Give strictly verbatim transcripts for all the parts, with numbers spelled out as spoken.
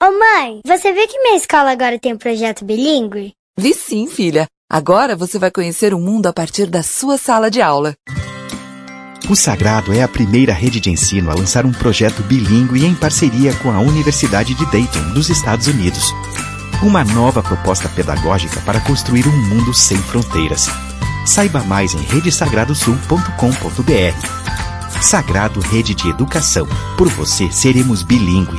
Ô mãe, você viu que minha escola agora tem um projeto bilíngue? Vi sim, filha. Agora você vai conhecer o mundo a partir da sua sala de aula. O Sagrado é a primeira rede de ensino a lançar um projeto bilíngue em parceria com a Universidade de Dayton, dos Estados Unidos. Uma nova proposta pedagógica para construir um mundo sem fronteiras. Saiba mais em rede sagrado sul ponto com ponto b r. Sagrado Rede de Educação. Por você seremos bilíngue.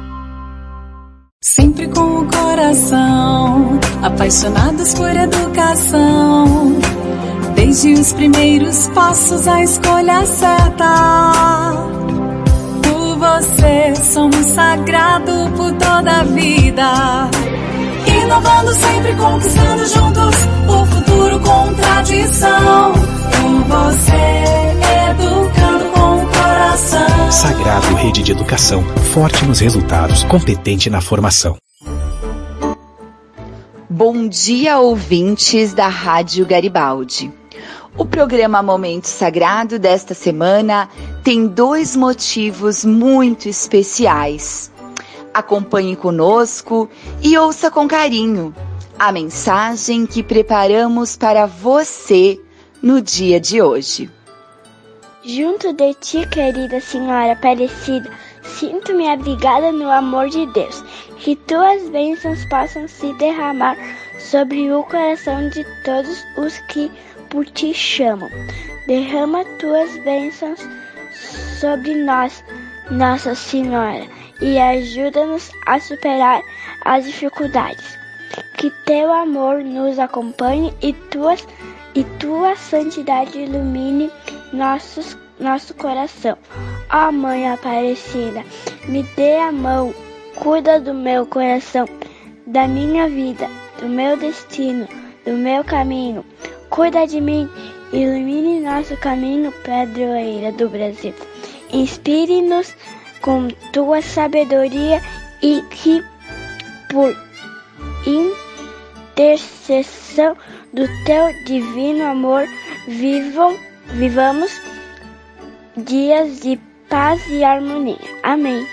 Sempre com o coração, apaixonados por educação. Desde os primeiros passos, a escolha certa. Por você somos sagrado por toda a vida. Inovando sempre, conquistando juntos o futuro com tradição. Por você, educando com o coração. Sagrado Rede de Educação. Forte nos resultados, competente na formação. Bom dia, ouvintes da Rádio Garibaldi. O programa Momento Sagrado desta semana tem dois motivos muito especiais. Acompanhe conosco e ouça com carinho a mensagem que preparamos para você no dia de hoje. Junto de ti, querida Senhora Aparecida, sinto-me abrigada no amor de Deus. Que tuas bênçãos possam se derramar sobre o coração de todos os que por ti chamam. Derrama tuas bênçãos sobre nós, Nossa Senhora, e ajuda-nos a superar as dificuldades. Que teu amor nos acompanhe e, tuas, e tua santidade ilumine nossos, nosso coração. Ó Mãe Aparecida, me dê a mão, cuida do meu coração, da minha vida, do meu destino, do meu caminho. Cuida de mim, ilumine nosso caminho, padroeira do Brasil. Inspire-nos com tua sabedoria e que, por intercessão do teu divino amor, vivam, vivamos dias de paz e harmonia. Amém.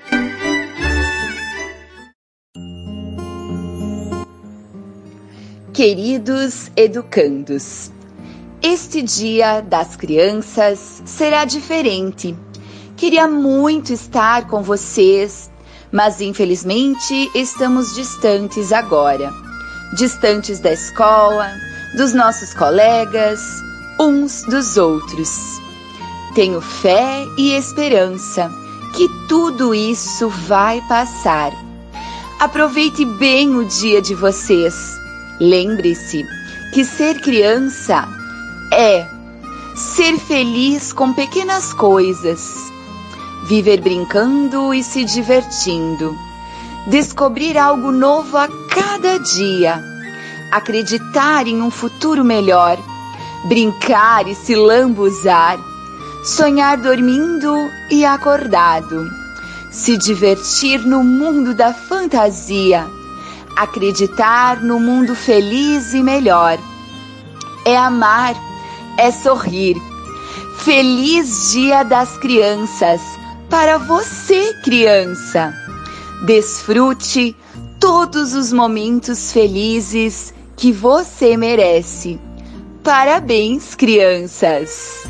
Queridos educandos, este Dia das Crianças será diferente. Queria muito estar com vocês, mas infelizmente estamos distantes agora. Distantes da escola, dos nossos colegas, uns dos outros. Tenho fé e esperança que tudo isso vai passar. Aproveite bem o dia de vocês. Lembre-se que ser criança é ser feliz com pequenas coisas, viver brincando e se divertindo, descobrir algo novo a cada dia, acreditar em um futuro melhor, brincar e se lambuzar, sonhar dormindo e acordado, se divertir no mundo da fantasia, acreditar no mundo feliz e melhor. É amar, é sorrir. Feliz Dia das Crianças para você, criança. Desfrute todos os momentos felizes que você merece. Parabéns, crianças!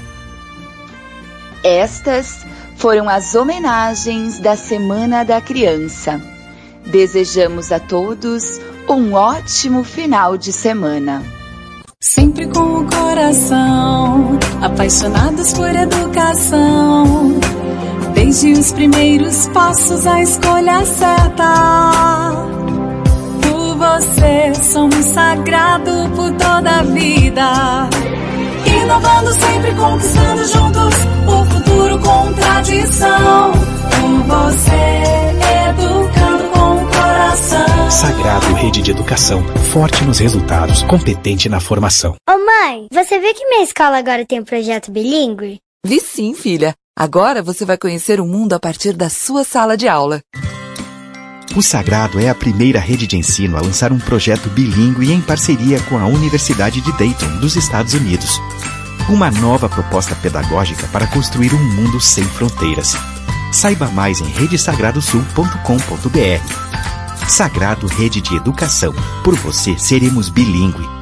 Estas foram as homenagens da Semana da Criança. Desejamos a todos um ótimo final de semana. Sempre com o coração, apaixonados por educação. Desde os primeiros passos, a escolha certa. Por você somos sagrado por toda a vida. Inovando sempre, conquistando juntos o futuro com tradição. Por você, educando com o coração. Sagrado Rede de Educação. Forte nos resultados, competente na formação. Ô mãe, você viu que minha escola agora tem um projeto bilíngue? Vi sim, filha. Agora você vai conhecer o mundo a partir da sua sala de aula. O Sagrado é a primeira rede de ensino a lançar um projeto bilíngue em parceria com a Universidade de Dayton, dos Estados Unidos. Uma nova proposta pedagógica para construir um mundo sem fronteiras. Saiba mais em rede sagrado sul ponto com ponto b r. Sagrado Rede de Educação. Por você seremos bilíngue.